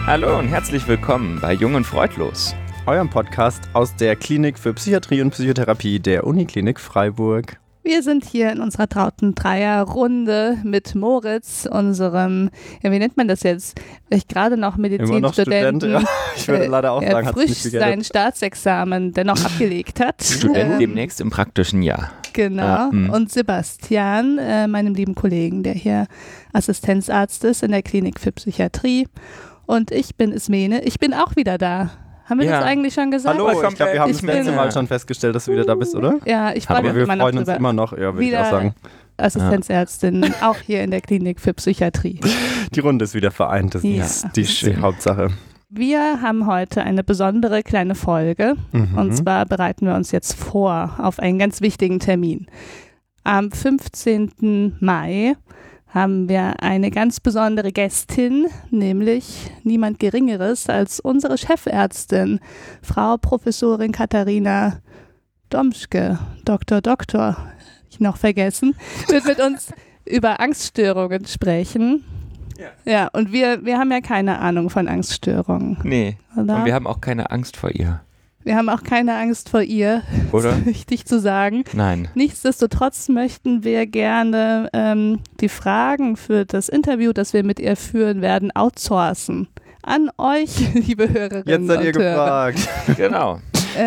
Hallo und herzlich willkommen bei Jung und Freudlos, eurem Podcast aus der Klinik für Psychiatrie und Psychotherapie der Uniklinik Freiburg. Wir sind hier in unserer trauten Dreierrunde mit Moritz, unserem, ja, wie nennt man das jetzt? Vielleicht gerade noch Medizinstudenten. Ja. Ich würde leider auch sagen, hat frisch sein Staatsexamen dennoch abgelegt hat. Student demnächst im praktischen Jahr. Genau. Und Sebastian, meinem lieben Kollegen, der hier Assistenzarzt ist in der Klinik für Psychiatrie. Und ich bin Ismene. Ich bin auch wieder da. Haben wir das eigentlich schon gesagt? Hallo, ich glaube, wir haben das letzte Mal schon festgestellt, dass du wieder da bist, oder? Ja, ich freue mich immer noch drüber. Wir freuen uns immer noch, ja, würde ich auch sagen. Assistenzärztin, auch hier in der Klinik für Psychiatrie. Die Runde ist wieder vereint, das ist die Hauptsache. Wir haben heute eine besondere kleine Folge und zwar bereiten wir uns jetzt vor auf einen ganz wichtigen Termin. Am 15. Mai haben wir eine ganz besondere Gästin, nämlich niemand Geringeres als unsere Chefärztin, Frau Professorin Katharina Domschke, Doktor, ich noch vergessen, wird mit uns über Angststörungen sprechen. Ja, und wir haben ja keine Ahnung von Angststörungen. Nee, oder? Und wir haben auch keine Angst vor ihr. Wir haben auch keine Angst vor ihr, oder? Das ist wichtig zu sagen. Nein. Nichtsdestotrotz möchten wir gerne die Fragen für das Interview, das wir mit ihr führen werden, outsourcen. An euch, liebe Hörerinnen Jetzt seid ihr und Hörer. gefragt. Genau.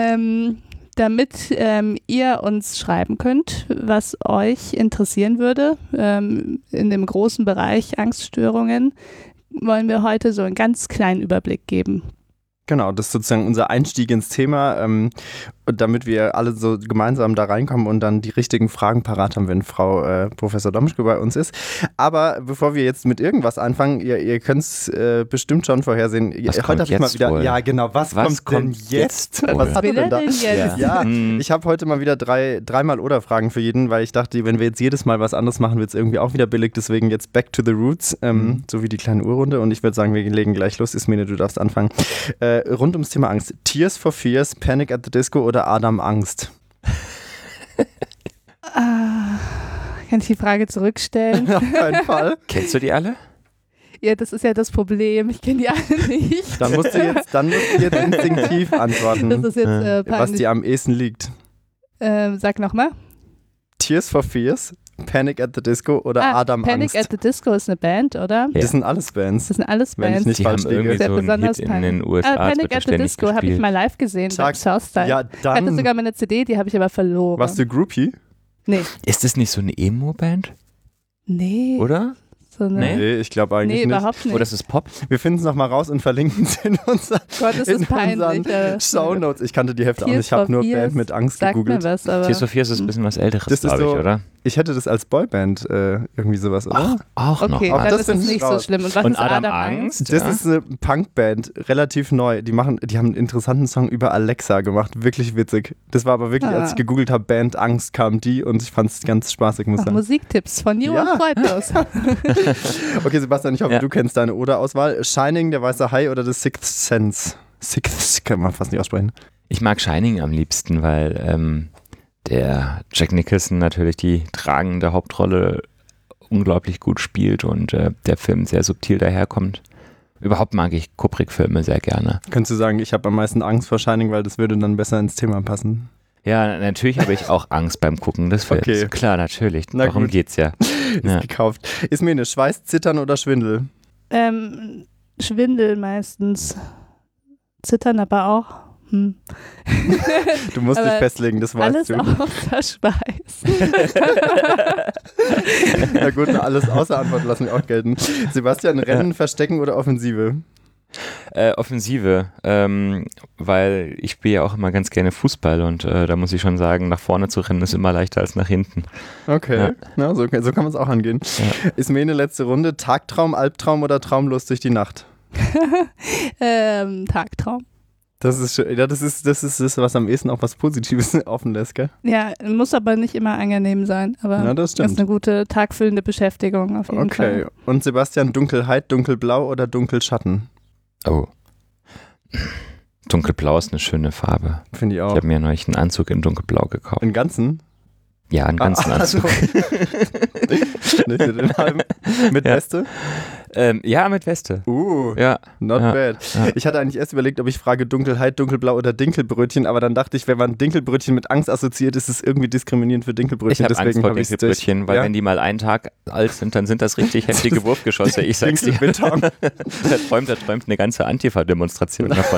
Damit ihr uns schreiben könnt, was euch interessieren würde. In dem großen Bereich Angststörungen wollen wir heute so einen ganz kleinen Überblick geben. Genau, das ist sozusagen unser Einstieg ins Thema, damit wir alle so gemeinsam da reinkommen und dann die richtigen Fragen parat haben, wenn Frau Professor Domschke bei uns ist. Aber bevor wir jetzt mit irgendwas anfangen, ihr könnt es bestimmt schon vorhersehen. Was kommt jetzt mal wieder? Wohl? Ja, genau. Was kommt denn jetzt? Was hat er denn da? Ja, ich habe heute mal wieder dreimal Oder-Fragen für jeden, weil ich dachte, wenn wir jetzt jedes Mal was anderes machen, wird es irgendwie auch wieder billig. Deswegen jetzt back to the roots, so wie die kleine Uhrrunde. Und ich würde sagen, wir legen gleich los. Ismene, du darfst anfangen. Rund ums Thema Angst. Tears for Fears, Panic at the Disco oder Adam Angst? Kann ich die Frage zurückstellen? Auf keinen Fall. Kennst du die alle? Ja, das ist ja das Problem. Ich kenne die alle nicht. Dann musst du jetzt instinktiv antworten, Das ist jetzt was dir am ehesten liegt. Sag nochmal. Tears for Fears, Panic at the Disco oder Adam Panic Angst? at the Disco ist eine Band, oder? Ja. Das sind alles Bands. Das sind alles Wenn ich Bands. nicht Die falsch haben irgendwie liege. so einen Hit in den USA. Panic at the Disco habe ich mal live gesehen beim Southside. Ja, Ich hatte dann sogar meine CD, die habe ich aber verloren. warst du Groupie? Nee. Ist das nicht so eine Emo-Band? Nee. Oder? So eine Nee? Ich glaube eigentlich Nee, nicht. überhaupt nicht. Oder ist es Pop? Wir finden es nochmal raus und verlinken es in Gott, ist das peinlich. Shownotes. Ich kannte die Hälfte auch nicht. Ich habe nur Band mit Angst Sagt mir gegoogelt. was, aber Tears for Fears ist ein bisschen was Älteres, Das ist glaube ich, so- oder? Ich hätte das als Boyband irgendwie sowas, oder? Auch noch okay, was. dann das ist es find ich nicht so raus. schlimm. Und was Und ist Adam Adam Angst? Das ist eine Punkband, relativ neu. Die haben einen interessanten Song über Alexa gemacht. Wirklich witzig. Das war aber wirklich, als ich gegoogelt habe, Band Angst, kam die und ich fand es ganz spaßig, muss ich sagen. Musiktipps von Jung und Freudlos. Okay, Sebastian, ich hoffe, du kennst deine Oder-Auswahl. Shining, der weiße Hai oder The Sixth Sense? Sixth kann man fast nicht aussprechen. Ich mag Shining am liebsten, weil der Jack Nicholson natürlich die tragende Hauptrolle unglaublich gut spielt und der Film sehr subtil daherkommt. Überhaupt mag ich Kubrick-Filme sehr gerne. Könntest du sagen, ich habe am meisten Angst vor Shining, weil das würde dann besser ins Thema passen? Ja, natürlich habe ich auch Angst beim Gucken des Films. Okay. Klar, natürlich. Na Darum gut. geht's ja. Ist gekauft. Ismene, Schweiß, Zittern oder Schwindel? Schwindel meistens. Zittern aber auch. Du musst Aber dich festlegen, das weißt alles du. außer Schweiß. Na gut, alles außer Antwort lassen wir auch gelten. Sebastian, Rennen, Verstecken oder Offensive? Offensive, weil ich spiele ja auch immer ganz gerne Fußball und da muss ich schon sagen, nach vorne zu rennen ist immer leichter als nach hinten. Okay, ja. So kann man es auch angehen. Ja. Ismene, letzte Runde. Tagtraum, Albtraum oder traumlos durch die Nacht? Tagtraum. Das ist das, was am ehesten auch was Positives offen lässt, gell? Ja, muss aber nicht immer angenehm sein. Aber ja, das stimmt. ist eine gute tagfüllende Beschäftigung auf jeden Fall. Okay, und Sebastian, Dunkelheit, Dunkelblau oder Dunkelschatten? Oh. Dunkelblau ist eine schöne Farbe. Finde ich auch. Ich habe mir neulich einen Anzug in Dunkelblau gekauft. Einen ganzen? Ja, einen ganzen Anzug. Nicht den halben. Mit Weste? Ja, mit Weste. Ja. Not bad. Ja. Ich hatte eigentlich erst überlegt, ob ich frage Dunkelheit, Dunkelblau oder Dinkelbrötchen, aber dann dachte ich, wenn man Dinkelbrötchen mit Angst assoziiert, ist es irgendwie diskriminierend für Dinkelbrötchen. Ich habe Angst vor Dinkelbrötchen, weil wenn die mal einen Tag alt sind, dann sind das richtig heftige Wurfgeschosse. Ich sag's dir. Da träumt eine ganze Antifa-Demonstration davon.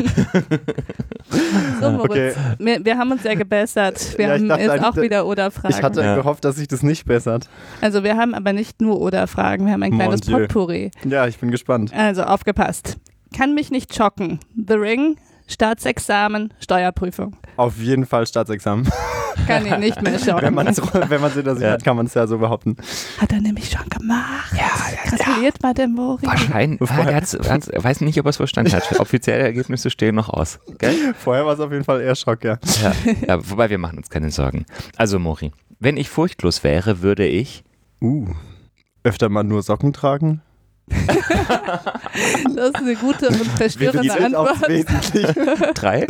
So, Moritz, wir haben uns ja gebessert. Wir haben jetzt auch wieder Oder-Fragen. Ich hatte gehofft, dass sich das nicht bessert. Also wir haben aber nicht nur Oder-Fragen, wir haben ein kleines Potpourri. Ja, ich bin gespannt. Also aufgepasst. Kann mich nicht schocken. The Ring, Staatsexamen, Steuerprüfung. Auf jeden Fall Staatsexamen. Kann ihn nicht mehr schocken. Wenn man es hinter sich hat, kann man es ja so behaupten. Hat er nämlich schon gemacht. Gratuliert mal dem Mori. Wahrscheinlich. Er weiß nicht, ob er es verstanden hat. Offizielle Ergebnisse stehen noch aus. Gell? Vorher war es auf jeden Fall eher Schock, ja. Wobei wir machen uns keine Sorgen. Also Mori, wenn ich furchtlos wäre, würde ich öfter mal nur Socken tragen. Das ist eine gute und verstörende Antwort. 3?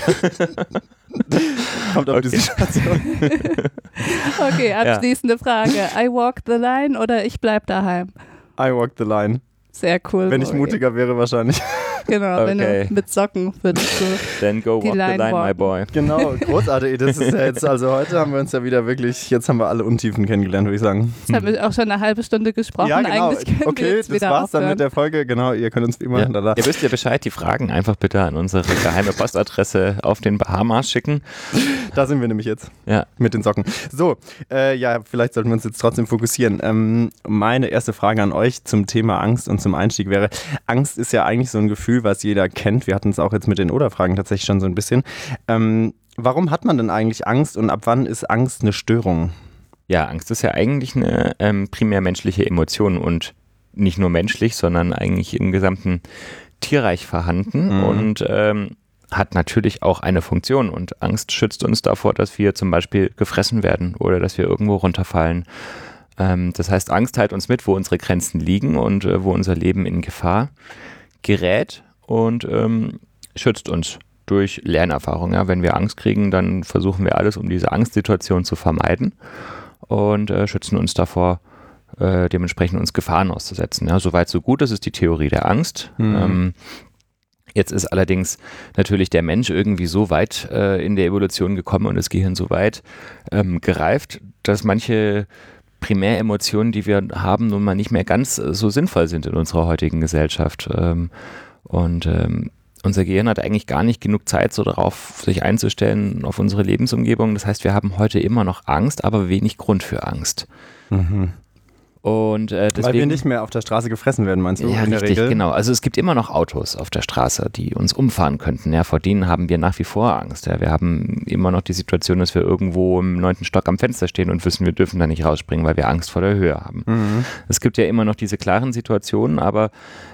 Kommt auf die Situation. Okay, abschließende Frage. I walk the line oder ich bleib daheim? I walk the line. Sehr cool. Wenn ich mutiger wäre, wahrscheinlich. Genau, wenn du mit Socken würdest du Then go walk the line, my boy. Genau, großartig. Das ist ja jetzt, also heute haben wir uns ja wieder wirklich, jetzt haben wir alle Untiefen kennengelernt, würde ich sagen. Jetzt haben wir auch schon eine halbe Stunde gesprochen. Ja, genau. Eigentlich können wir jetzt wieder das war's aufhören. Dann mit der Folge. Genau, ihr könnt uns wie immer Ihr wisst ja Bescheid, die Fragen einfach bitte an unsere geheime Postadresse auf den Bahamas schicken. Da sind wir nämlich jetzt. Ja. Mit den Socken. So, vielleicht sollten wir uns jetzt trotzdem fokussieren. Meine erste Frage an euch zum Thema Angst und zum Einstieg wäre, Angst ist ja eigentlich so ein Gefühl, was jeder kennt. Wir hatten es auch jetzt mit den Oder-Fragen tatsächlich schon so ein bisschen. Warum hat man denn eigentlich Angst und ab wann ist Angst eine Störung? Ja, Angst ist ja eigentlich eine primär menschliche Emotion und nicht nur menschlich, sondern eigentlich im gesamten Tierreich vorhanden und hat natürlich auch eine Funktion und Angst schützt uns davor, dass wir zum Beispiel gefressen werden oder dass wir irgendwo runterfallen. Das heißt, Angst teilt uns mit, wo unsere Grenzen liegen und wo unser Leben in Gefahr gerät und schützt uns durch Lernerfahrung. Ja? Wenn wir Angst kriegen, dann versuchen wir alles, um diese Angstsituation zu vermeiden und schützen uns davor, dementsprechend uns Gefahren auszusetzen. Ja? Soweit so gut, das ist die Theorie der Angst. Jetzt ist allerdings natürlich der Mensch irgendwie so weit in der Evolution gekommen und das Gehirn so weit gereift, dass manche Primäremotionen, die wir haben, nun mal nicht mehr ganz so sinnvoll sind in unserer heutigen Gesellschaft. Unser Gehirn hat eigentlich gar nicht genug Zeit, so darauf sich einzustellen, auf unsere Lebensumgebung. Das heißt, wir haben heute immer noch Angst, aber wenig Grund für Angst. Und deswegen, weil wir nicht mehr auf der Straße gefressen werden, meinst du? Ja, in der richtig, Regel? Genau. Also es gibt immer noch Autos auf der Straße, die uns umfahren könnten. Ja, vor denen haben wir nach wie vor Angst. Ja, wir haben immer noch die Situation, dass wir irgendwo im 9. Stock am Fenster stehen und wissen, wir dürfen da nicht rausspringen, weil wir Angst vor der Höhe haben. Es gibt ja immer noch diese klaren Situationen, aber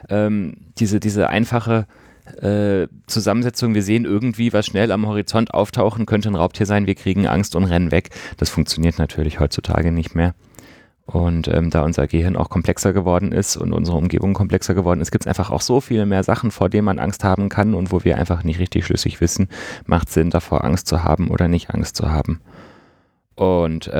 diese einfache Zusammensetzung, wir sehen irgendwie, was schnell am Horizont auftauchen könnte, ein Raubtier sein, wir kriegen Angst und rennen weg. Das funktioniert natürlich heutzutage nicht mehr. Und da unser Gehirn auch komplexer geworden ist und unsere Umgebung komplexer geworden ist, gibt es einfach auch so viele mehr Sachen, vor denen man Angst haben kann und wo wir einfach nicht richtig schlüssig wissen, macht Sinn, davor Angst zu haben oder nicht Angst zu haben. Und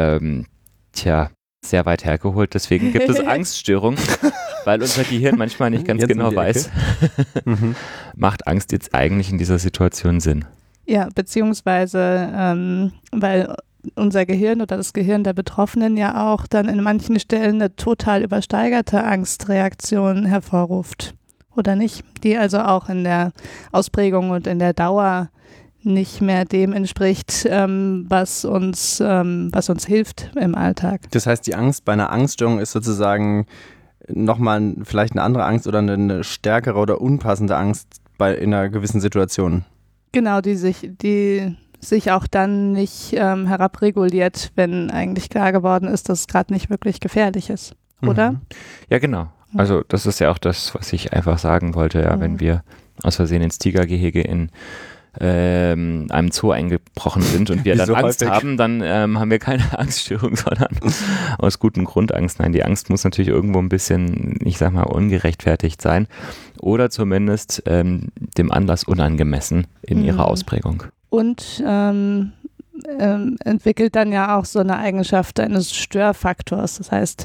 sehr weit hergeholt, deswegen gibt es Angststörungen, weil unser Gehirn manchmal nicht ganz genau weiß, macht Angst jetzt eigentlich in dieser Situation Sinn? Ja, beziehungsweise weil unser Gehirn oder das Gehirn der Betroffenen ja auch dann in manchen Stellen eine total übersteigerte Angstreaktion hervorruft, oder nicht? Die also auch in der Ausprägung und in der Dauer nicht mehr dem entspricht, was uns hilft im Alltag. Das heißt, die Angst bei einer Angststörung ist sozusagen nochmal vielleicht eine andere Angst oder eine stärkere oder unpassende Angst in einer gewissen Situation. Genau, die sich auch dann nicht herabreguliert, wenn eigentlich klar geworden ist, dass es gerade nicht wirklich gefährlich ist, oder? Ja, genau. Also das ist ja auch das, was ich einfach sagen wollte, ja, wenn wir aus Versehen ins Tigergehege in einem Zoo eingebrochen sind und wir dann Angst haben, dann haben wir keine Angststörung, sondern aus gutem Grund Angst. Nein, die Angst muss natürlich irgendwo ein bisschen, ich sag mal, ungerechtfertigt sein oder zumindest dem Anlass unangemessen in ihrer Ausprägung. Und entwickelt dann ja auch so eine Eigenschaft eines Störfaktors. Das heißt,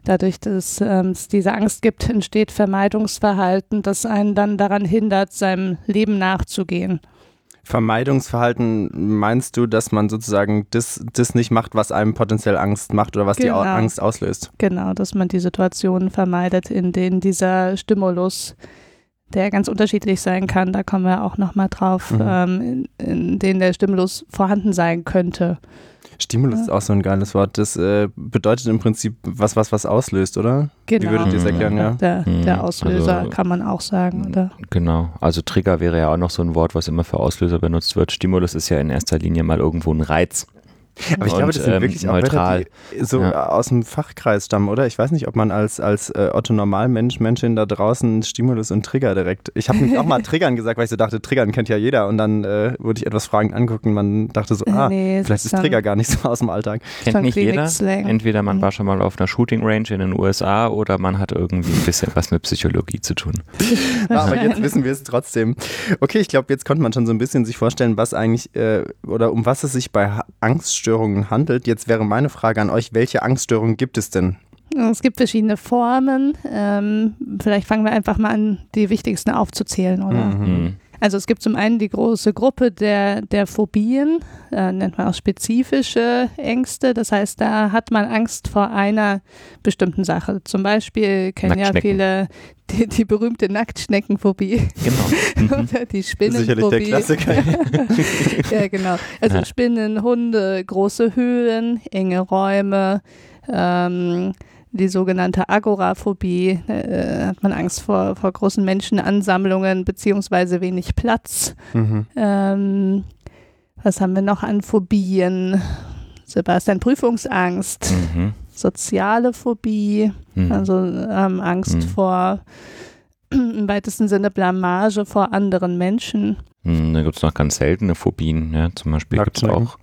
dadurch, dass es diese Angst gibt, entsteht Vermeidungsverhalten, das einen dann daran hindert, seinem Leben nachzugehen. Vermeidungsverhalten, meinst du, dass man sozusagen das nicht macht, was einem potenziell Angst macht oder was die Angst auslöst? Genau, dass man die Situationen vermeidet, in denen dieser Stimulus, der ganz unterschiedlich sein kann, da kommen wir auch nochmal drauf, in denen der Stimulus vorhanden sein könnte. Stimulus ist auch so ein geiles Wort. Das bedeutet im Prinzip was auslöst, oder? Genau. Wie würdet ihr es erklären? Ja? Der Auslöser, also, kann man auch sagen, oder? Genau. Also Trigger wäre ja auch noch so ein Wort, was immer für Auslöser benutzt wird. Stimulus ist ja in erster Linie mal irgendwo ein Reiz. Aber ich glaube, das sind wirklich auch Wörter, die so aus dem Fachkreis stammen, oder? Ich weiß nicht, ob man als Otto-Normalmensch-Menschin da draußen Stimulus und Trigger direkt... Ich habe nämlich auch mal Triggern gesagt, weil ich so dachte, Triggern kennt ja jeder. Und dann wurde ich etwas fragend angucken und man dachte so, vielleicht ist Trigger gar nicht so aus dem Alltag. Kennt nicht jeder. Entweder man war schon mal auf einer Shooting-Range in den USA oder man hat irgendwie ein bisschen was mit Psychologie zu tun. Aber jetzt wissen wir es trotzdem. Okay, ich glaube, jetzt konnte man schon so ein bisschen sich vorstellen, was eigentlich oder um was es sich bei Angststörungen handelt. Jetzt wäre meine Frage an euch, welche Angststörungen gibt es denn? Es gibt verschiedene Formen. Vielleicht fangen wir einfach mal an, die wichtigsten aufzuzählen, oder? Mhm. Also es gibt zum einen die große Gruppe der Phobien, nennt man auch spezifische Ängste. Das heißt, da hat man Angst vor einer bestimmten Sache. Zum Beispiel kennen ja viele die berühmte Nacktschneckenphobie. Genau. Oder die Spinnenphobie. Sicherlich der Klassiker. Ja, genau. Also Spinnen, Hunde, große Höhlen, enge Räume, die sogenannte Agoraphobie, hat man Angst vor großen Menschenansammlungen beziehungsweise wenig Platz. Mhm. Was haben wir noch an Phobien? Sebastian, Prüfungsangst, soziale Phobie, also Angst vor, im weitesten Sinne Blamage vor anderen Menschen. Da gibt es noch ganz seltene Phobien, ja, zum Beispiel gibt es auch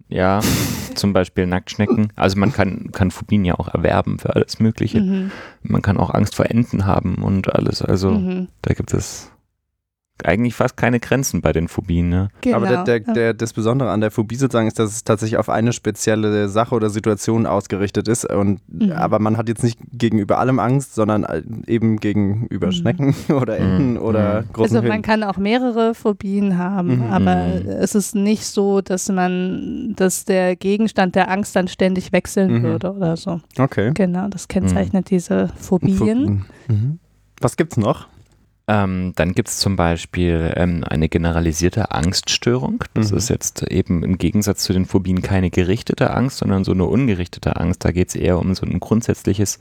zum Beispiel Nacktschnecken. Also man kann Phobien ja auch erwerben für alles Mögliche. Man kann auch Angst vor Enten haben und alles. Also da gibt es eigentlich fast keine Grenzen bei den Phobien. Ne? Genau. Aber das Besondere an der Phobie sozusagen ist, dass es tatsächlich auf eine spezielle Sache oder Situation ausgerichtet ist. Aber man hat jetzt nicht gegenüber allem Angst, sondern eben gegenüber Schnecken oder Enten oder großen Also man kann auch mehrere Phobien haben, aber es ist nicht so, dass der Gegenstand der Angst dann ständig wechseln würde oder so. Okay. Genau, das kennzeichnet diese Phobien. Was gibt's noch? Dann gibt es zum Beispiel eine generalisierte Angststörung. Das ist jetzt eben im Gegensatz zu den Phobien keine gerichtete Angst, sondern so eine ungerichtete Angst. Da geht es eher um so ein grundsätzliches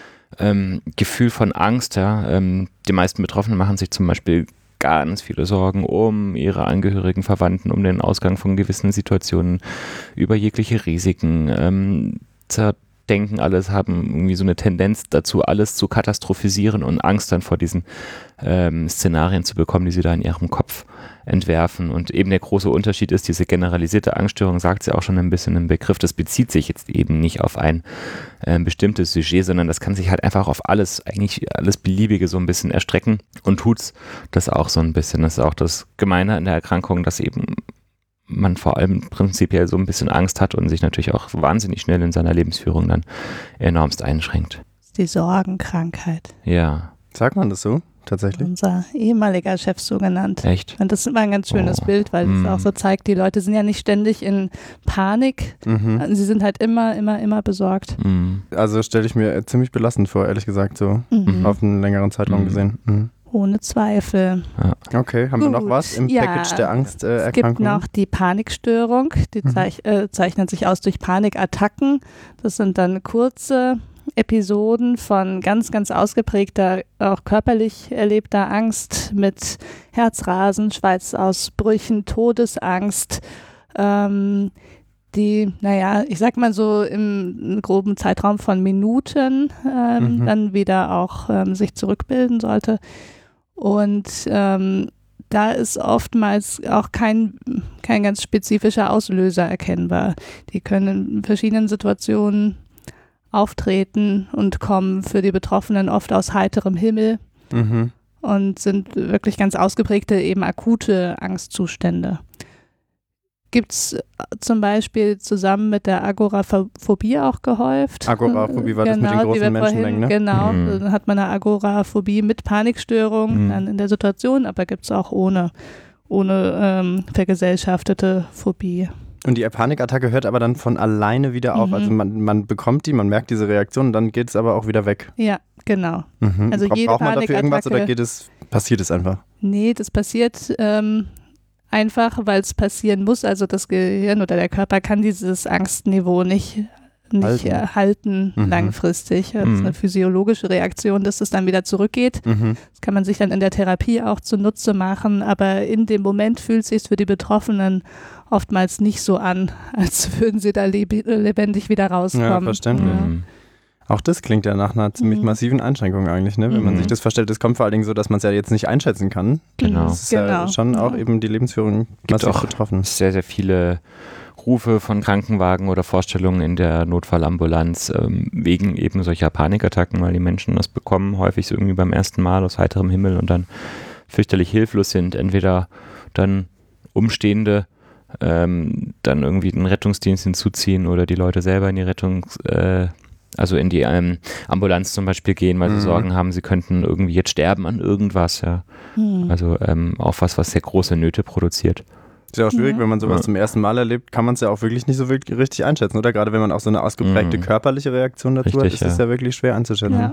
Gefühl von Angst. Ja. Die meisten Betroffenen machen sich zum Beispiel ganz viele Sorgen um ihre Angehörigen, Verwandten, um den Ausgang von gewissen Situationen, über jegliche Risiken, denken alles, haben irgendwie so eine Tendenz dazu, alles zu katastrophisieren und Angst dann vor diesen Szenarien zu bekommen, die sie da in ihrem Kopf entwerfen. Und eben der große Unterschied ist, diese generalisierte Angststörung, sagt sie auch schon ein bisschen im Begriff, das bezieht sich jetzt eben nicht auf ein bestimmtes Sujet, sondern das kann sich halt einfach auf alles, eigentlich alles Beliebige so ein bisschen erstrecken und tut's das auch so ein bisschen. Das ist auch das Gemeine an der Erkrankung, dass eben man vor allem prinzipiell so ein bisschen Angst hat und sich natürlich auch wahnsinnig schnell in seiner Lebensführung dann enormst einschränkt. Die Sorgenkrankheit. Ja. Sagt man das so? Tatsächlich? Unser ehemaliger Chef so genannt. Echt? Und das ist immer ein ganz schönes Bild, weil es auch so zeigt, die Leute sind ja nicht ständig in Panik. Sie sind halt immer besorgt. Also stelle ich mir ziemlich belastend vor, ehrlich gesagt, so auf einen längeren Zeitraum gesehen. Ohne Zweifel. Ja. Okay, haben wir noch was im Package der Angsterkrankung? Es gibt noch die Panikstörung, die zeichnet sich aus durch Panikattacken. Das sind dann kurze Episoden von ganz, ganz ausgeprägter, auch körperlich erlebter Angst mit Herzrasen, Schweißausbrüchen, Todesangst, die, ich sag mal so im groben Zeitraum von Minuten dann wieder auch sich zurückbilden sollte. Und da ist oftmals auch kein ganz spezifischer Auslöser erkennbar. Die können in verschiedenen Situationen auftreten und kommen für die Betroffenen oft aus heiterem Himmel und sind wirklich ganz ausgeprägte, eben akute Angstzustände. gibt es zum Beispiel zusammen mit der Agoraphobie auch gehäuft. Agoraphobie war das mit den großen Menschenmengen, ne? Genau, dann hat man eine Agoraphobie mit Panikstörung dann in der Situation, aber gibt es auch ohne vergesellschaftete Phobie. Und die Panikattacke hört aber dann von alleine wieder auf. Also man bekommt die, man merkt diese Reaktion und dann geht es aber auch wieder weg. Ja, genau. Also jede braucht man dafür irgendwas oder passiert es einfach? Nee, das passiert einfach, weil es passieren muss. Also das Gehirn oder der Körper kann dieses Angstniveau nicht halten langfristig. Das ist eine physiologische Reaktion, dass es dann wieder zurückgeht. Das kann man sich dann in der Therapie auch zunutze machen, aber in dem Moment fühlt es sich für die Betroffenen oftmals nicht so an, als würden sie da lebendig wieder rauskommen. Ja, verständlich. Ja. Auch das klingt ja nach einer ziemlich massiven Einschränkung eigentlich, ne? Wenn man sich das vorstellt. Es kommt vor allen Dingen so, dass man es ja jetzt nicht einschätzen kann. Genau. Das ist ja schon auch eben die Lebensführung massiv betroffen. Sehr, sehr viele Rufe von Krankenwagen oder Vorstellungen in der Notfallambulanz wegen eben solcher Panikattacken, weil die Menschen das bekommen, häufig so irgendwie beim ersten Mal aus heiterem Himmel und dann fürchterlich hilflos sind. Entweder dann Umstehende dann irgendwie den Rettungsdienst hinzuziehen oder die Leute selber in die in die Ambulanz zum Beispiel gehen, weil sie Sorgen haben, sie könnten irgendwie jetzt sterben an irgendwas. Ja. Also auch was sehr große Nöte produziert. Ist ja auch schwierig, wenn man sowas zum ersten Mal erlebt, kann man es ja auch wirklich nicht so wirklich richtig einschätzen, oder? Gerade wenn man auch so eine ausgeprägte körperliche Reaktion dazu hat, ist es ja wirklich schwer einzuschätzen. Ja.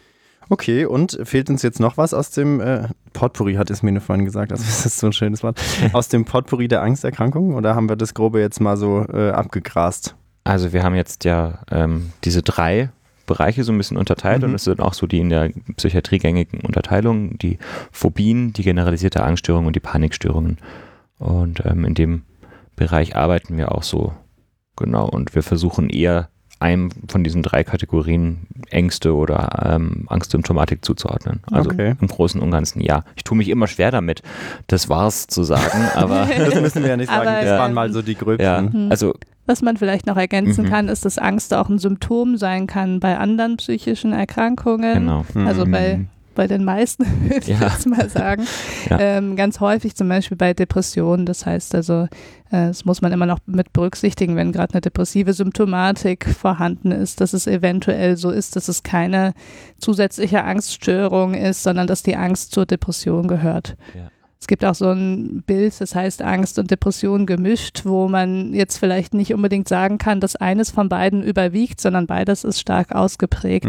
Okay, und fehlt uns jetzt noch was aus dem Potpourri, hat Ismene vorhin gesagt, also das ist so ein schönes Wort, aus dem Potpourri der Angsterkrankungen, oder haben wir das Grobe jetzt mal so abgegrast? Also wir haben jetzt ja diese 3 Bereiche so ein bisschen unterteilt und es sind auch so die in der Psychiatrie gängigen Unterteilungen, die Phobien, die generalisierte Angststörung und die Panikstörungen. Und in dem Bereich arbeiten wir auch so, genau, und wir versuchen eher einem von diesen 3 Kategorien Ängste oder Angstsymptomatik zuzuordnen. Also im Großen und Ganzen ja. Ich tue mich immer schwer damit, das war's zu sagen, aber das müssen wir ja nicht sagen, das waren mal so die gröbsten. Ja, also was man vielleicht noch ergänzen kann, ist, dass Angst auch ein Symptom sein kann bei anderen psychischen Erkrankungen. Genau. Also bei den meisten, würde ich jetzt mal sagen. Ja. Ganz häufig zum Beispiel bei Depressionen. Das heißt also, das muss man immer noch mit berücksichtigen, wenn gerade eine depressive Symptomatik vorhanden ist, dass es eventuell so ist, dass es keine zusätzliche Angststörung ist, sondern dass die Angst zur Depression gehört. Ja. Es gibt auch so ein Bild, das heißt Angst und Depression gemischt, wo man jetzt vielleicht nicht unbedingt sagen kann, dass eines von beiden überwiegt, sondern beides ist stark ausgeprägt.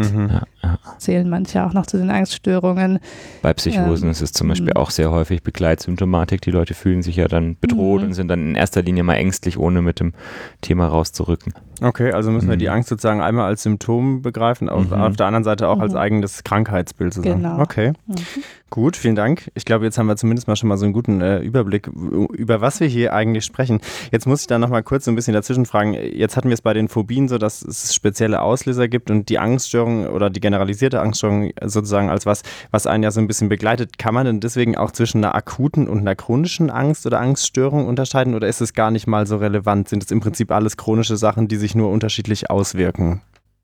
Zählen manche auch noch zu den Angststörungen. Bei Psychosen ist es zum Beispiel auch sehr häufig Begleitsymptomatik. Die Leute fühlen sich ja dann bedroht und sind dann in erster Linie mal ängstlich, ohne mit dem Thema rauszurücken. Okay, also müssen wir die Angst sozusagen einmal als Symptom begreifen, auf der anderen Seite auch als eigenes Krankheitsbild sozusagen. Genau. Okay, gut, vielen Dank. Ich glaube, jetzt haben wir zumindest mal schon mal so einen guten Überblick, über was wir hier eigentlich sprechen. Jetzt muss ich da nochmal kurz so ein bisschen dazwischen fragen. Jetzt hatten wir es bei den Phobien so, dass es spezielle Auslöser gibt und die Angststörung oder die generalisierte Angststörung sozusagen als was einen ja so ein bisschen begleitet. Kann man denn deswegen auch zwischen einer akuten und einer chronischen Angst oder Angststörung unterscheiden oder ist es gar nicht mal so relevant? Sind es im Prinzip alles chronische Sachen, die sich nur unterschiedlich auswirken?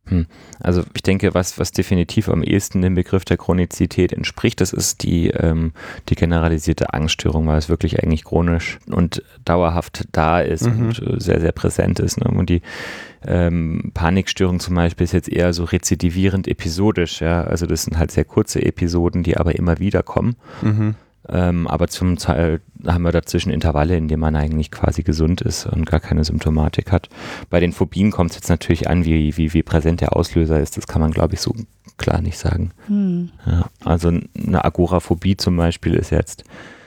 Also ich denke, was definitiv am ehesten dem Begriff der Chronizität entspricht, das ist die generalisierte Angststörung, weil es wirklich eigentlich chronisch und dauerhaft da ist und sehr, sehr präsent ist. Ne? Und die Panikstörung zum Beispiel ist jetzt eher so rezidivierend episodisch. Ja? Also das sind halt sehr kurze Episoden, die aber immer wieder kommen. Aber zum Teil haben wir dazwischen Intervalle, in denen man eigentlich quasi gesund ist und gar keine Symptomatik hat. Bei den Phobien kommt es jetzt natürlich an, wie präsent der Auslöser ist. Das kann man, glaube ich, so klar nicht sagen. Ja, also eine Agoraphobie zum Beispiel ist jetzt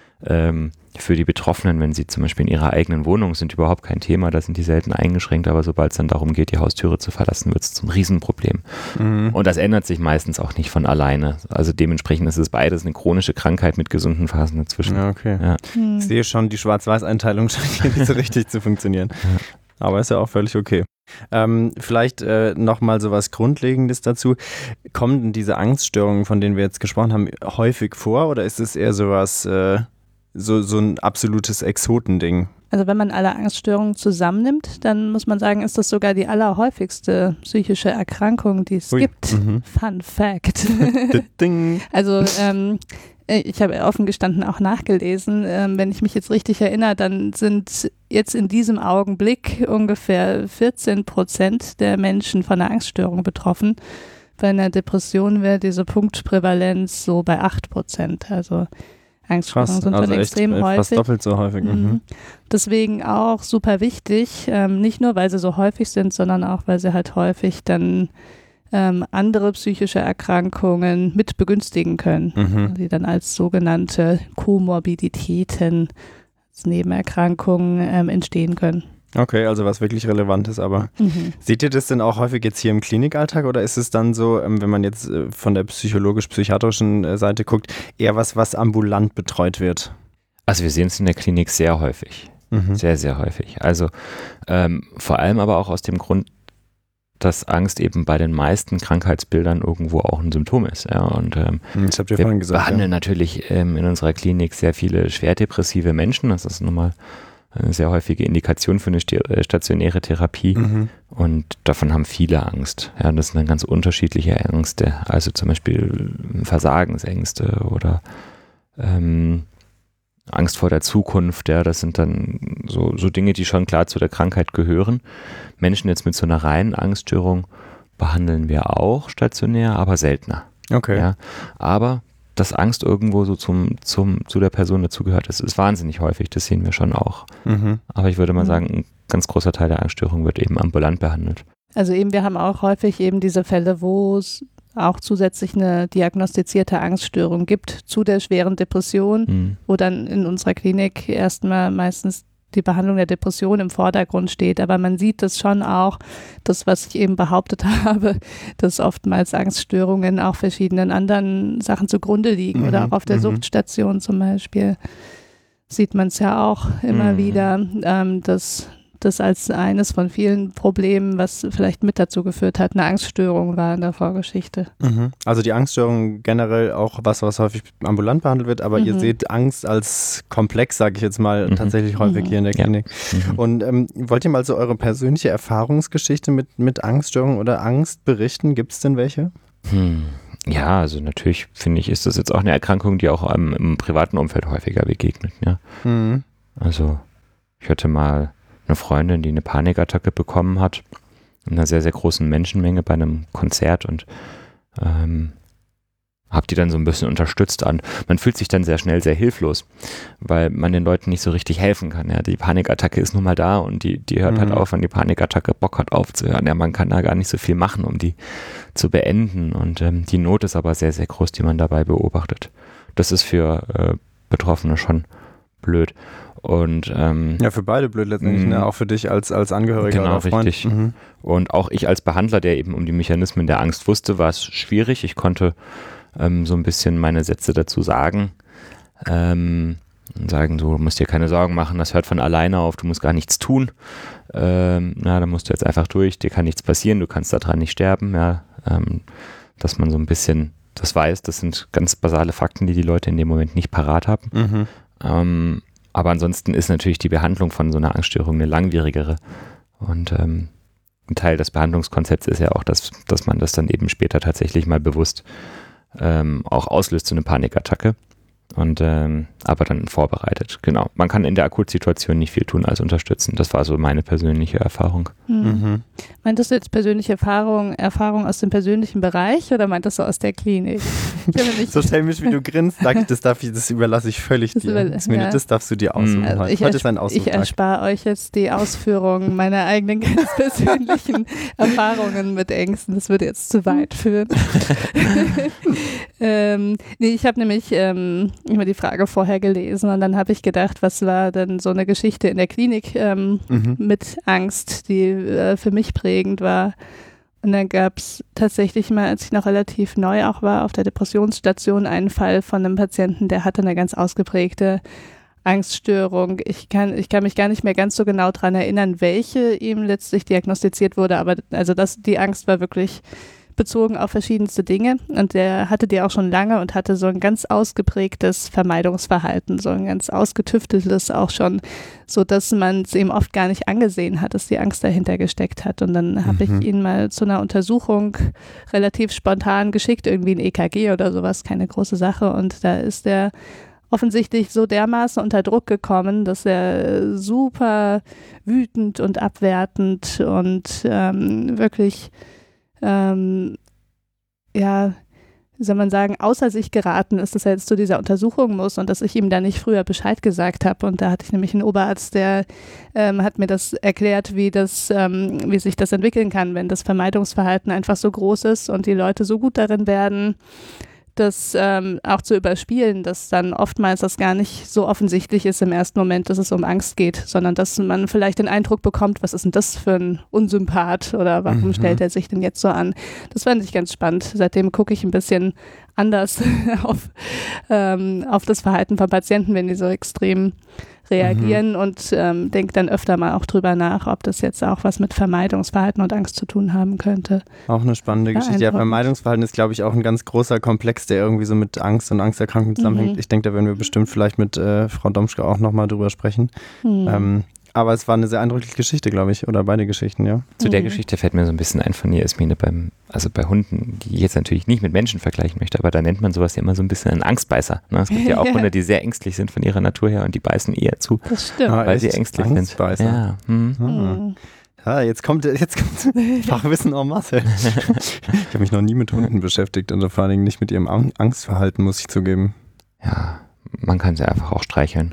für die Betroffenen, wenn sie zum Beispiel in ihrer eigenen Wohnung sind, überhaupt kein Thema, da sind die selten eingeschränkt, aber sobald es dann darum geht, die Haustüre zu verlassen, wird es zum Riesenproblem. Und das ändert sich meistens auch nicht von alleine. Also dementsprechend ist es beides eine chronische Krankheit mit gesunden Phasen dazwischen. Ja, okay. Ja. Ich sehe schon, die Schwarz-Weiß-Einteilung scheint hier nicht so richtig zu funktionieren. Aber ist ja auch völlig okay. Vielleicht nochmal so was Grundlegendes dazu. Kommen denn diese Angststörungen, von denen wir jetzt gesprochen haben, häufig vor oder ist es eher sowas so ein absolutes Exotending? Also wenn man alle Angststörungen zusammennimmt, dann muss man sagen, ist das sogar die allerhäufigste psychische Erkrankung, die es gibt. Fun Fact. Also Ich habe offen gestanden auch nachgelesen. Wenn ich mich jetzt richtig erinnere, dann sind jetzt in diesem Augenblick ungefähr 14% der Menschen von einer Angststörung betroffen. Bei einer Depression wäre diese Punktprävalenz so bei 8%. Also Angststörungen sind dann extrem häufig. Fast doppelt so häufig. Mhm. Deswegen auch super wichtig, nicht nur, weil sie so häufig sind, sondern auch, weil sie halt häufig dann andere psychische Erkrankungen mit begünstigen können, die dann als sogenannte Komorbiditäten, als Nebenerkrankungen entstehen können. Okay, also was wirklich relevant ist, aber seht ihr das denn auch häufig jetzt hier im Klinikalltag oder ist es dann so, wenn man jetzt von der psychologisch-psychiatrischen Seite guckt, eher was ambulant betreut wird? Also wir sehen es in der Klinik sehr häufig, sehr, sehr häufig. Also vor allem aber auch aus dem Grund, dass Angst eben bei den meisten Krankheitsbildern irgendwo auch ein Symptom ist. Ja, und das habt ihr vorhin gesagt, behandeln natürlich in unserer Klinik sehr viele schwerdepressive Menschen. Das ist nun mal eine sehr häufige Indikation für eine stationäre Therapie. Und davon haben viele Angst. Ja, das sind dann ganz unterschiedliche Ängste. Also zum Beispiel Versagensängste oder Angst vor der Zukunft, ja, das sind dann so Dinge, die schon klar zu der Krankheit gehören. Menschen jetzt mit so einer reinen Angststörung behandeln wir auch stationär, aber seltener. Okay. Ja. Aber dass Angst irgendwo so zu der Person dazugehört, ist wahnsinnig häufig, das sehen wir schon auch. Aber ich würde mal sagen, ein ganz großer Teil der Angststörung wird eben ambulant behandelt. Also eben, wir haben auch häufig eben diese Fälle, wo es auch zusätzlich eine diagnostizierte Angststörung gibt zu der schweren Depression, wo dann in unserer Klinik erstmal meistens die Behandlung der Depression im Vordergrund steht. Aber man sieht das schon auch, das, was ich eben behauptet habe, dass oftmals Angststörungen auch verschiedenen anderen Sachen zugrunde liegen oder auch auf der Suchtstation zum Beispiel sieht man es ja auch immer wieder, dass das als eines von vielen Problemen, was vielleicht mit dazu geführt hat, eine Angststörung war in der Vorgeschichte. Also die Angststörung generell auch was häufig ambulant behandelt wird, aber ihr seht Angst als Komplex, sage ich jetzt mal, tatsächlich häufig hier in der Klinik. Und wollt ihr mal so eure persönliche Erfahrungsgeschichte mit Angststörung oder Angst berichten? Gibt es denn welche? Ja, also natürlich finde ich, ist das jetzt auch eine Erkrankung, die auch im privaten Umfeld häufiger begegnet. Ja. Also ich hatte mal eine Freundin, die eine Panikattacke bekommen hat, in einer sehr, sehr großen Menschenmenge bei einem Konzert und habe die dann so ein bisschen unterstützt an. Man fühlt sich dann sehr schnell sehr hilflos, weil man den Leuten nicht so richtig helfen kann. Ja. Die Panikattacke ist nun mal da und die hört halt auf, wenn die Panikattacke Bock hat aufzuhören. Ja, man kann da gar nicht so viel machen, um die zu beenden und die Not ist aber sehr, sehr groß, die man dabei beobachtet. Das ist für Betroffene schon blöd. Und ja, für beide blöd letztendlich, ne? Auch für dich als Angehöriger genau, oder Freund. Richtig. Und auch ich als Behandler, der eben um die Mechanismen der Angst wusste, war es schwierig. Ich konnte so ein bisschen meine Sätze dazu sagen. Und sagen, so, du musst dir keine Sorgen machen, das hört von alleine auf, du musst gar nichts tun. Da musst du jetzt einfach durch, dir kann nichts passieren, du kannst daran nicht sterben. Ja, dass man so ein bisschen das weiß, das sind ganz basale Fakten, die Leute in dem Moment nicht parat haben. Aber ansonsten ist natürlich die Behandlung von so einer Angststörung eine langwierigere. Und ein Teil des Behandlungskonzepts ist ja auch, dass man das dann eben später tatsächlich mal bewusst auch auslöst, so eine Panikattacke. Und aber dann vorbereitet. Genau. Man kann in der Akutsituation nicht viel tun als unterstützen. Das war so meine persönliche Erfahrung. Meintest du jetzt persönliche Erfahrung aus dem persönlichen Bereich oder meintest du aus der Klinik? So schelmisch wie du grinst, das überlasse ich völlig dir. Das darfst du dir aussuchen. Also heute ist ein Aussuchtag. Ich erspare euch jetzt die Ausführung meiner eigenen ganz persönlichen Erfahrungen mit Ängsten. Das würde jetzt zu weit führen. Ich habe nämlich immer die Frage vorher gelesen und dann habe ich gedacht, was war denn so eine Geschichte in der Klinik mit Angst, die für mich prägend war. Und dann gab es tatsächlich mal, als ich noch relativ neu auch war, auf der Depressionsstation einen Fall von einem Patienten, der hatte eine ganz ausgeprägte Angststörung. Ich kann mich gar nicht mehr ganz so genau daran erinnern, welche ihm letztlich diagnostiziert wurde, aber also die Angst war wirklich bezogen auf verschiedenste Dinge. Und der hatte die auch schon lange und hatte so ein ganz ausgeprägtes Vermeidungsverhalten, so ein ganz ausgetüfteltes auch schon, so dass man es ihm oft gar nicht angesehen hat, dass die Angst dahinter gesteckt hat. Und dann habe ich ihn mal zu einer Untersuchung relativ spontan geschickt, irgendwie ein EKG oder sowas, keine große Sache. Und da ist er offensichtlich so dermaßen unter Druck gekommen, dass er super wütend und abwertend und wirklich, wie soll man sagen, außer sich geraten ist, dass er jetzt zu dieser Untersuchung muss und dass ich ihm da nicht früher Bescheid gesagt habe. Und da hatte ich nämlich einen Oberarzt, der hat mir das erklärt, wie sich das entwickeln kann, wenn das Vermeidungsverhalten einfach so groß ist und die Leute so gut darin werden, das auch zu überspielen, dass dann oftmals das gar nicht so offensichtlich ist im ersten Moment, dass es um Angst geht, sondern dass man vielleicht den Eindruck bekommt, was ist denn das für ein Unsympath oder warum stellt er sich denn jetzt so an? Das fand ich ganz spannend. Seitdem gucke ich ein bisschen anders auf das Verhalten von Patienten, wenn die so extrem reagieren und denke dann öfter mal auch drüber nach, ob das jetzt auch was mit Vermeidungsverhalten und Angst zu tun haben könnte. Auch eine spannende Geschichte. Ja, Vermeidungsverhalten ist, glaube ich, auch ein ganz großer Komplex, der irgendwie so mit Angst und Angsterkrankungen zusammenhängt. Ich denke, da werden wir bestimmt vielleicht mit Frau Domschke auch nochmal drüber sprechen. Aber es war eine sehr eindrückliche Geschichte, glaube ich, oder beide Geschichten, ja. Zu der Geschichte fällt mir so ein bisschen ein von Jasmine bei Hunden, die ich jetzt natürlich nicht mit Menschen vergleichen möchte, aber da nennt man sowas ja immer so ein bisschen einen Angstbeißer. Ne? Es gibt ja auch Hunde, die sehr ängstlich sind von ihrer Natur her und die beißen eher zu, das stimmt. weil sie ängstlich sind. Ja. Ja, jetzt kommt Fachwissen en masse. Ich habe mich noch nie mit Hunden beschäftigt und vor allen Dingen nicht mit ihrem Angstverhalten, muss ich zugeben. Ja, man kann sie einfach auch streicheln.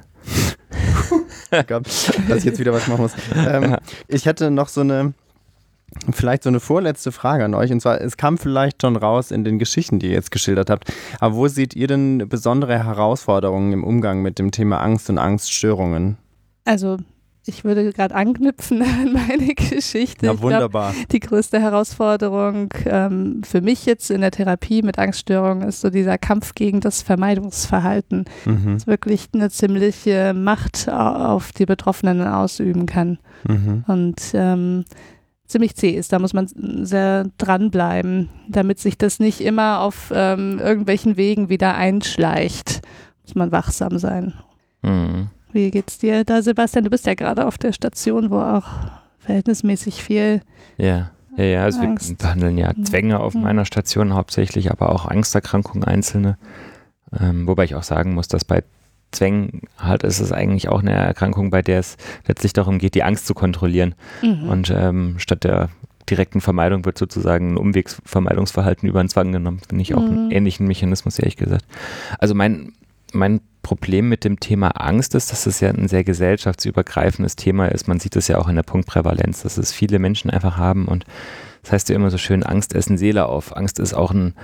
Dass ich jetzt wieder was machen muss. Ich hätte noch vielleicht so eine vorletzte Frage an euch. Und zwar, es kam vielleicht schon raus in den Geschichten, die ihr jetzt geschildert habt. Aber wo seht ihr denn besondere Herausforderungen im Umgang mit dem Thema Angst und Angststörungen? Also ich würde gerade anknüpfen an meine Geschichte. Ja, wunderbar. Ich glaub, die größte Herausforderung für mich jetzt in der Therapie mit Angststörungen ist so dieser Kampf gegen das Vermeidungsverhalten. Das wirklich eine ziemliche Macht auf die Betroffenen ausüben kann. Und ziemlich zäh ist. Da muss man sehr dranbleiben, damit sich das nicht immer auf irgendwelchen Wegen wieder einschleicht. Muss man wachsam sein. Wie geht's dir da, Sebastian? Du bist ja gerade auf der Station, wo auch verhältnismäßig viel also Angst. Wir behandeln ja Zwänge auf meiner Station hauptsächlich, aber auch Angsterkrankungen einzelne. Wobei ich auch sagen muss, dass bei Zwängen halt ist es eigentlich auch eine Erkrankung, bei der es letztlich darum geht, die Angst zu kontrollieren. Und statt der direkten Vermeidung wird sozusagen ein Umwegsvermeidungsverhalten über einen Zwang genommen. Finde ich auch einen ähnlichen Mechanismus, ehrlich gesagt. Also mein Problem mit dem Thema Angst ist, dass es ja ein sehr gesellschaftsübergreifendes Thema ist. Man sieht es ja auch in der Punktprävalenz, dass es viele Menschen einfach haben. Und das heißt ja immer so schön, Angst essen Seele auf. Angst ist auch ein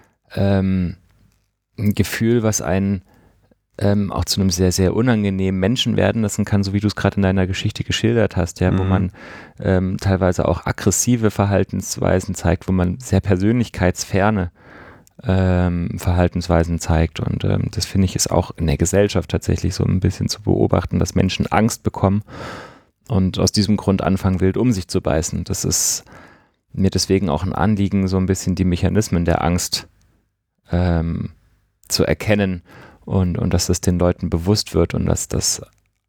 Gefühl, was einen auch zu einem sehr, sehr unangenehmen Menschen werden lassen kann, so wie du es gerade in deiner Geschichte geschildert hast, ja, wo man teilweise auch aggressive Verhaltensweisen zeigt, wo man sehr persönlichkeitsferne Verhaltensweisen zeigt. Und das finde ich ist auch in der Gesellschaft tatsächlich so ein bisschen zu beobachten, dass Menschen Angst bekommen und aus diesem Grund anfangen, wild um sich zu beißen. Das ist mir deswegen auch ein Anliegen, so ein bisschen die Mechanismen der Angst zu erkennen und dass das den Leuten bewusst wird und dass das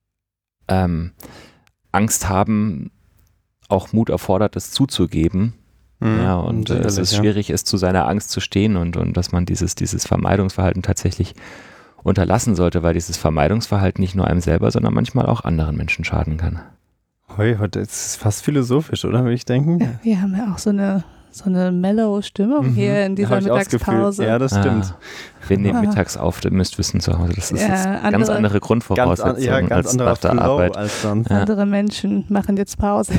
Angst haben auch Mut erfordert, es zuzugeben. Ja, und es ist schwierig ist, zu seiner Angst zu stehen und dass man dieses Vermeidungsverhalten tatsächlich unterlassen sollte, weil dieses Vermeidungsverhalten nicht nur einem selber, sondern manchmal auch anderen Menschen schaden kann. Heute ist es fast philosophisch, oder, würde ich denken? Ja, wir haben ja auch so eine mellow Stimmung hier in dieser Mittagspause. Ja, das stimmt. Wir nehmen mittags auf, ihr müsst wissen zu Hause, das ist ganz andere Grundvoraussetzungen ganz als nach der Arbeit. Als sonst. Andere Menschen machen jetzt Pause.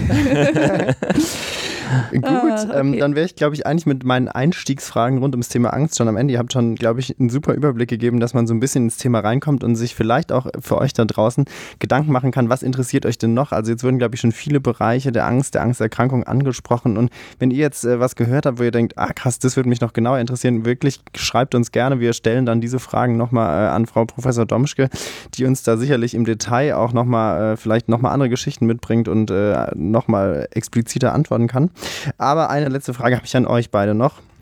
Gut, dann wäre ich, glaube ich, eigentlich mit meinen Einstiegsfragen rund ums Thema Angst schon am Ende. Ihr habt schon, glaube ich, einen super Überblick gegeben, dass man so ein bisschen ins Thema reinkommt und sich vielleicht auch für euch da draußen Gedanken machen kann, was interessiert euch denn noch? Also jetzt wurden, glaube ich, schon viele Bereiche der Angsterkrankung angesprochen und wenn ihr jetzt was gehört habt, wo ihr denkt, krass, das würde mich noch genauer interessieren, wirklich schreibt uns gerne. Wir stellen dann diese Fragen nochmal an Frau Professor Domschke, die uns da sicherlich im Detail auch nochmal vielleicht nochmal andere Geschichten mitbringt und nochmal expliziter antworten kann. Aber eine letzte Frage habe ich an euch beide noch.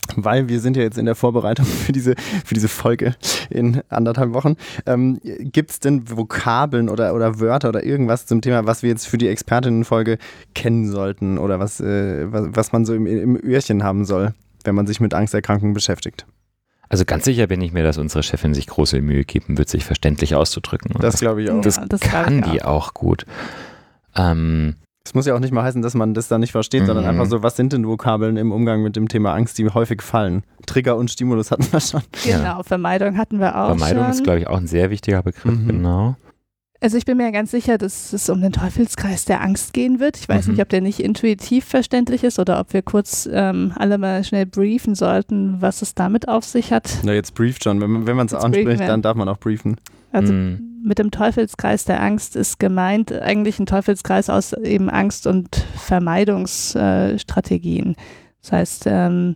weil wir sind ja jetzt in der Vorbereitung für diese Folge in 1,5 Wochen. Gibt es denn Vokabeln oder Wörter oder irgendwas zum Thema, was wir jetzt für die Expertinnenfolge kennen sollten oder was man so im Öhrchen haben soll, wenn man sich mit Angsterkrankungen beschäftigt? Also ganz sicher bin ich mir, dass unsere Chefin sich große Mühe geben wird, sich verständlich auszudrücken. Das glaube ich auch. Das kann die auch gut. Es muss ja auch nicht mal heißen, dass man das da nicht versteht, sondern einfach so, was sind denn Vokabeln im Umgang mit dem Thema Angst, die häufig fallen? Trigger und Stimulus hatten wir schon. Genau, Vermeidung hatten wir auch Vermeidung schon. ist, glaube ich, auch ein sehr wichtiger Begriff, genau. Also ich bin mir ja ganz sicher, dass es um den Teufelskreis der Angst gehen wird. Ich weiß nicht, ob der nicht intuitiv verständlich ist oder ob wir kurz alle mal schnell briefen sollten, was es damit auf sich hat. Na, jetzt brieft schon. Wenn man es anspricht, dann darf man auch briefen. Also mit dem Teufelskreis der Angst ist gemeint eigentlich ein Teufelskreis aus eben Angst- und Vermeidungsstrategien. Das heißt,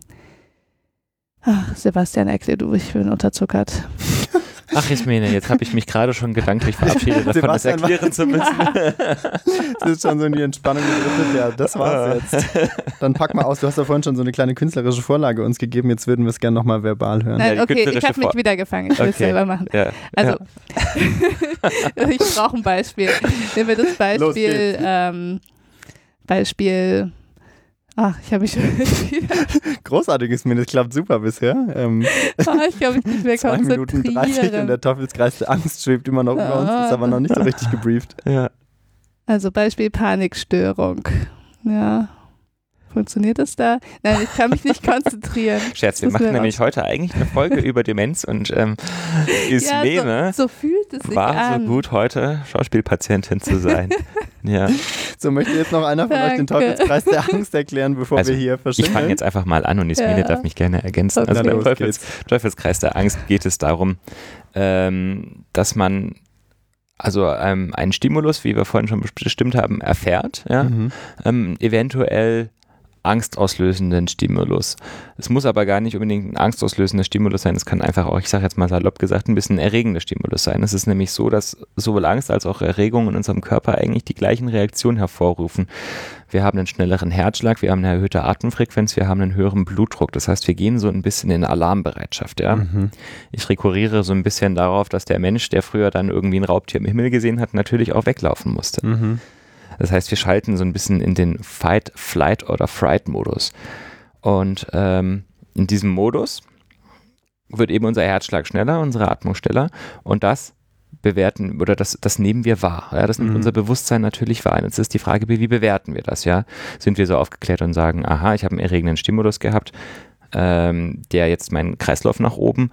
Sebastian, erklär du, ich bin unterzuckert. Ach, Ismene, jetzt habe ich mich gerade schon gedanklich verabschiedet davon, das erklären zu müssen. Das ist schon so in die Entspannung gedrückt. Ja, das war's jetzt. Dann pack mal aus, du hast ja vorhin schon so eine kleine künstlerische Vorlage uns gegeben, jetzt würden wir es gerne nochmal verbal hören. Nein, okay, ich habe mich wieder gefangen, ich will es selber machen. Ja. Also, ich brauche ein Beispiel. Nehmen wir das Beispiel, ich habe mich schon wieder. Großartiges Minus, klappt super bisher. Ich kann mich nicht mehr 2 Minuten 30 und der Teufelskreis der Angst schwebt immer noch über uns, ist aber noch nicht so richtig gebrieft. Ja. Also Beispiel Panikstörung. Ja. Funktioniert das da? Nein, ich kann mich nicht konzentrieren. Scherz, wir machen nämlich heute eigentlich eine Folge über Demenz und Ismene ja, so fühlt es sich war an. so gut heute, Schauspielpatientin zu sein. Ja. So, möchte jetzt noch einer von euch den Teufelskreis der Angst erklären, bevor wir hier verschwinden? Ich fange jetzt einfach mal an und Ismene darf mich gerne ergänzen. Okay. Also beim Teufelskreis der Angst geht es darum, dass man einen Stimulus, wie wir vorhin schon bestimmt haben, erfährt, ja? Eventuell angstauslösenden Stimulus. Es muss aber gar nicht unbedingt ein angstauslösender Stimulus sein, es kann einfach auch, ich sage jetzt mal salopp gesagt, ein bisschen erregender Stimulus sein. Es ist nämlich so, dass sowohl Angst als auch Erregung in unserem Körper eigentlich die gleichen Reaktionen hervorrufen. Wir haben einen schnelleren Herzschlag, wir haben eine erhöhte Atemfrequenz, wir haben einen höheren Blutdruck. Das heißt, wir gehen so ein bisschen in Alarmbereitschaft. Ja? Ich rekurriere so ein bisschen darauf, dass der Mensch, der früher dann irgendwie ein Raubtier im Himmel gesehen hat, natürlich auch weglaufen musste. Das heißt, wir schalten so ein bisschen in den Fight, Flight oder Fright-Modus. Und in diesem Modus wird eben unser Herzschlag schneller, unsere Atmung schneller und das bewerten oder das nehmen wir wahr. Ja, das nimmt unser Bewusstsein natürlich wahr. Jetzt ist die Frage, wie bewerten wir das? Ja? Sind wir so aufgeklärt und sagen, aha, ich habe einen erregenden Stimulus gehabt, der jetzt meinen Kreislauf nach oben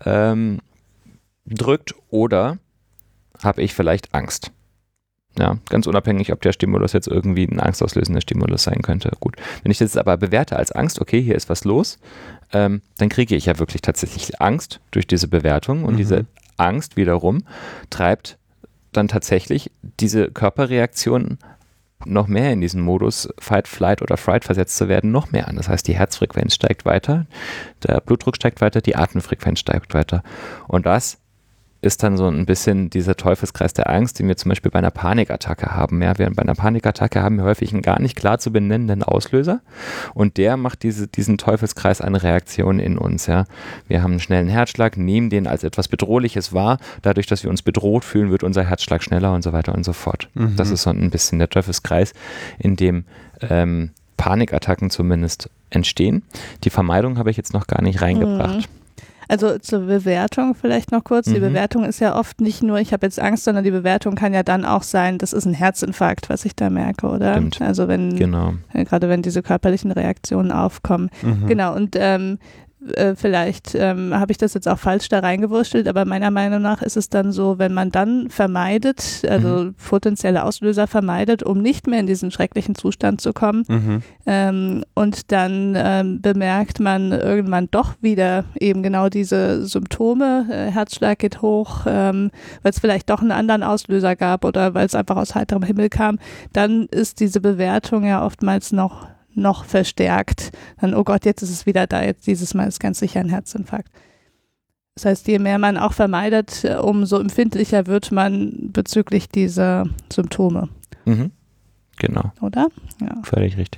drückt, oder habe ich vielleicht Angst? Ja, ganz unabhängig, ob der Stimulus jetzt irgendwie ein angstauslösender Stimulus sein könnte. Gut, wenn ich das aber bewerte als Angst, okay, hier ist was los, dann kriege ich ja wirklich tatsächlich Angst durch diese Bewertung und diese Angst wiederum treibt dann tatsächlich diese Körperreaktion noch mehr in diesen Modus Fight, Flight oder Fright versetzt zu werden, noch mehr an. Das heißt, die Herzfrequenz steigt weiter, der Blutdruck steigt weiter, die Atemfrequenz steigt weiter und das ist dann so ein bisschen dieser Teufelskreis der Angst, den wir zum Beispiel bei einer Panikattacke haben. Ja, bei einer Panikattacke haben wir häufig einen gar nicht klar zu benennenden Auslöser und der macht diesen Teufelskreis eine Reaktion in uns. Ja. Wir haben einen schnellen Herzschlag, nehmen den als etwas Bedrohliches wahr. Dadurch, dass wir uns bedroht fühlen, wird unser Herzschlag schneller und so weiter und so fort. Das ist so ein bisschen der Teufelskreis, in dem Panikattacken zumindest entstehen. Die Vermeidung habe ich jetzt noch gar nicht reingebracht. Also zur Bewertung vielleicht noch kurz. Die Bewertung ist ja oft nicht nur, ich habe jetzt Angst, sondern die Bewertung kann ja dann auch sein, das ist ein Herzinfarkt, was ich da merke, oder? Stimmt. Also gerade wenn diese körperlichen Reaktionen aufkommen. Genau, und vielleicht habe ich das jetzt auch falsch da reingewurschtelt, aber meiner Meinung nach ist es dann so, wenn man dann vermeidet, also potenzielle Auslöser vermeidet, um nicht mehr in diesen schrecklichen Zustand zu kommen und dann bemerkt man irgendwann doch wieder eben genau diese Symptome, Herzschlag geht hoch, weil es vielleicht doch einen anderen Auslöser gab oder weil es einfach aus heiterem Himmel kam, dann ist diese Bewertung ja oftmals noch verstärkt. Dann, oh Gott, jetzt ist es wieder da, jetzt dieses Mal ist ganz sicher ein Herzinfarkt. Das heißt, je mehr man auch vermeidet, umso empfindlicher wird man bezüglich dieser Symptome. Genau. Oder? Ja. Völlig richtig.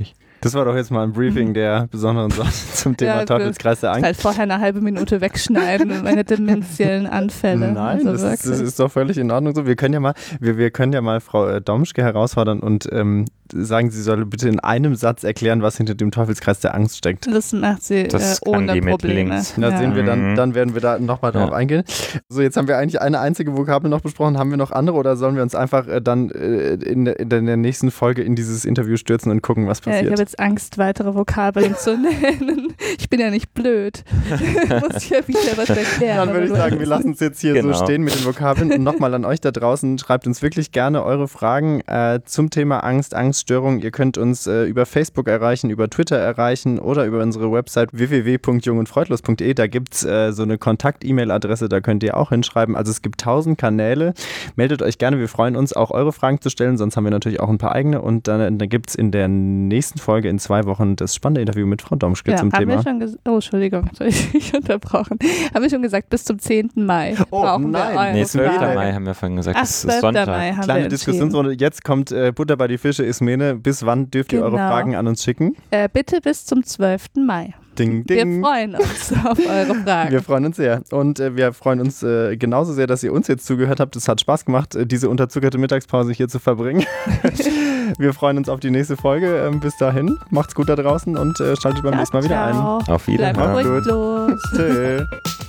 Das war doch jetzt mal ein Briefing der besonderen Sorte zum Thema Teufelskreis der Angst. Halt vorher eine halbe Minute wegschneiden und meine dementiellen Anfälle. Nein, also das ist doch völlig in Ordnung so. Wir können ja mal Frau Domschke herausfordern und sagen, sie soll bitte in einem Satz erklären, was hinter dem Teufelskreis der Angst steckt. Das macht sie ohne Probleme. Da sehen wir dann werden wir da nochmal drauf eingehen. So, jetzt haben wir eigentlich eine einzige Vokabel noch besprochen. Haben wir noch andere oder sollen wir uns einfach dann in der nächsten Folge in dieses Interview stürzen und gucken, was passiert? Ich habe jetzt Angst, weitere Vokabeln zu nennen. Ich bin ja nicht blöd. Muss ja wieder was erklären. Dann würde ich sagen, wir lassen es jetzt hier so stehen mit den Vokabeln. Und nochmal an euch da draußen, schreibt uns wirklich gerne eure Fragen zum Thema Angst, Angststörung. Ihr könnt uns über Facebook erreichen, über Twitter erreichen oder über unsere Website www.jungundfreudlos.de. Da gibt es so eine Kontakt-E-Mail-Adresse, da könnt ihr auch hinschreiben. Also es gibt 1000 Kanäle. Meldet euch gerne, wir freuen uns auch eure Fragen zu stellen, sonst haben wir natürlich auch ein paar eigene. Und dann gibt es in der nächsten Folge in 2 Wochen das spannende Interview mit Frau Domschke zum Thema. Entschuldigung, soll ich dich unterbrochen. Haben wir schon gesagt, bis zum 10. Mai brauchen wir eure Nee, 12. Mai haben wir vorhin gesagt, das ist Sonntag. Mai Kleine Diskussionsrunde, jetzt kommt Butter bei die Fische, Ismene. Bis wann dürft ihr eure Fragen an uns schicken? Bitte bis zum 12. Mai. Ding, ding. Wir freuen uns auf eure Fragen. Wir freuen uns sehr. Und wir freuen uns genauso sehr, dass ihr uns jetzt zugehört habt. Es hat Spaß gemacht, diese unterzuckerte Mittagspause hier zu verbringen. Wir freuen uns auf die nächste Folge. Bis dahin, macht's gut da draußen und schaltet beim nächsten Mal wieder ein. Auf Wiedersehen. Bleibt ruhig los. Tschüss.